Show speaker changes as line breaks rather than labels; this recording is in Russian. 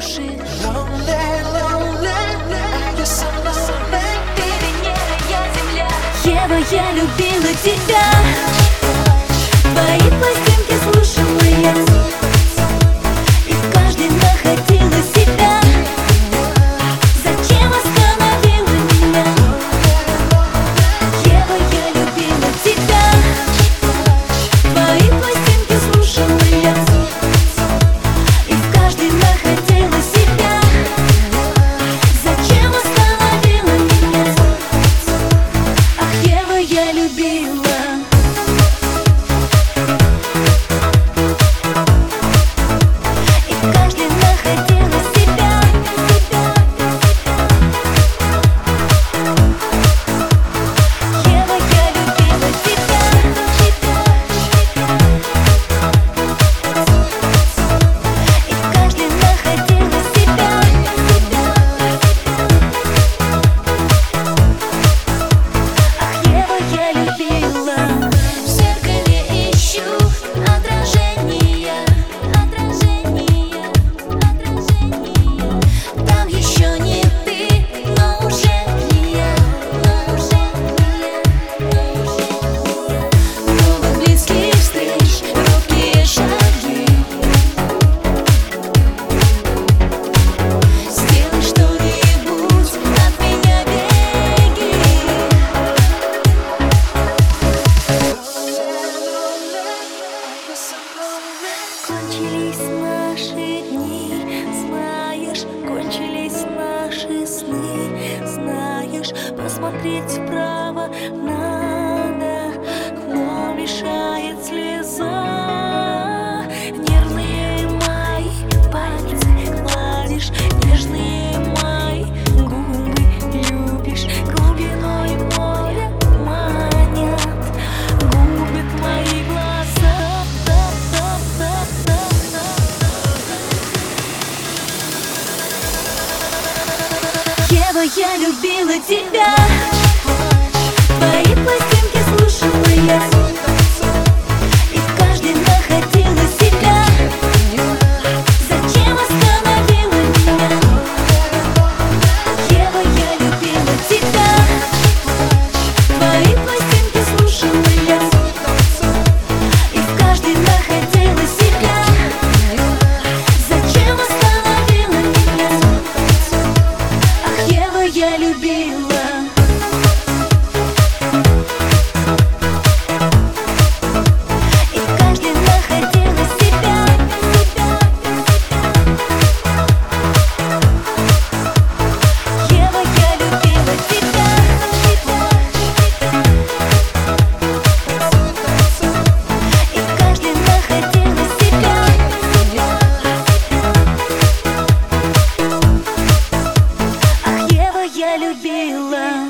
души.
Ты Венера, я Земля.
Ева, я любила тебя. Твои пластинки слушала я, и в каждой находила себя. Зачем остановила меня? Ева, я любила тебя. Твои пластинки слушала я, и в каждой находила себя. Зачем остановила меня? Ах, Ева, я любила. Кончились наши дни, знаешь, кончились наши сны, знаешь, посмотреть вправо надо, но мешает слеза. Нервные мои пальцы гладишь, нежные мои губы любишь, глубиной моря манят, губят мои глаза. Ева, я любила тебя. Твои пластинки слушала я, и в каждой находила себя. Зачем остановила меня? Ева, я любила тебя. Твои пластинки слушала я, и в каждой находила себя. Зачем остановила меня? Ева, я любила. И в каждой находила себя. Ева, я любила тебя. И в каждой находила себя. Ах, Ева, я любила.